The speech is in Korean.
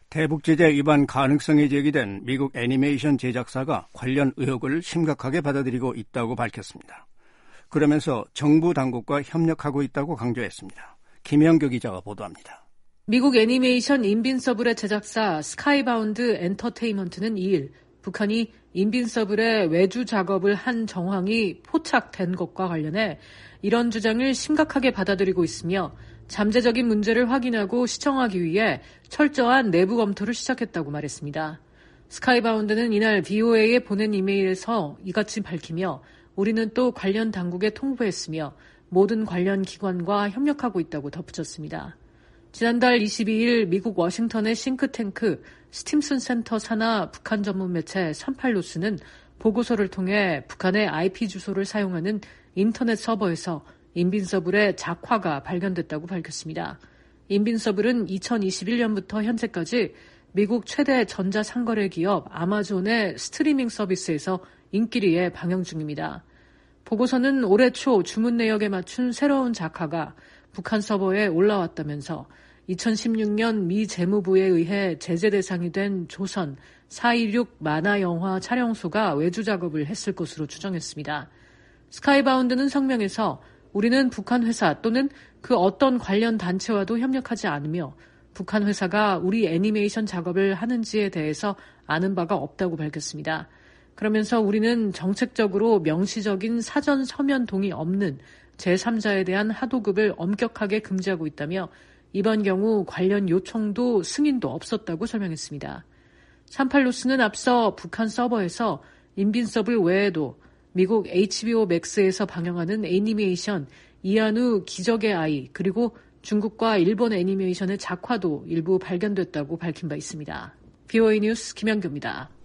대북 제재 위반 가능성이 제기된 미국 애니메이션 제작사가 관련 의혹을 심각하게 받아들이고 있다고 밝혔습니다. 그러면서 정부 당국과 협력하고 있다고 강조했습니다. 김영규 기자가 보도합니다. 미국 애니메이션 인빈서블의 제작사 스카이바운드 엔터테인먼트는 2일 북한이 인빈서블의 외주 작업을 한 정황이 포착된 것과 관련해 이런 주장을 심각하게 받아들이고 있으며 잠재적인 문제를 확인하고 시정하기 위해 철저한 내부 검토를 시작했다고 말했습니다. 스카이바운드는 이날 VOA에 보낸 이메일에서 이같이 밝히며 우리는 또 관련 당국에 통보했으며 모든 관련 기관과 협력하고 있다고 덧붙였습니다. 지난달 22일 미국 워싱턴의 싱크탱크 스팀슨 센터 산하 북한 전문 매체 38노스는 보고서를 통해 북한의 IP 주소를 사용하는 인터넷 서버에서 인빈서블의 작화가 발견됐다고 밝혔습니다. 인빈서블은 2021년부터 현재까지 미국 최대 전자상거래 기업 아마존의 스트리밍 서비스에서 인기리에 방영 중입니다. 보고서는 올해 초 주문 내역에 맞춘 새로운 작화가 북한 서버에 올라왔다면서 2016년 미 재무부에 의해 제재 대상이 된 조선 4.16 만화 영화 촬영소가 외주 작업을 했을 것으로 추정했습니다. 스카이바운드는 성명에서 우리는 북한 회사 또는 그 어떤 관련 단체와도 협력하지 않으며 북한 회사가 우리 애니메이션 작업을 하는지에 대해서 아는 바가 없다고 밝혔습니다. 그러면서 우리는 정책적으로 명시적인 사전 서면 동의 없는 제3자에 대한 하도급을 엄격하게 금지하고 있다며 이번 경우 관련 요청도 승인도 없었다고 설명했습니다. 38노스는 앞서 북한 서버에서 인빈서블 외에도 미국 HBO 맥스에서 방영하는 애니메이션 이한우 기적의 아이 그리고 중국과 일본 애니메이션의 작화도 일부 발견됐다고 밝힌 바 있습니다. VOA 뉴스 김영규입니다.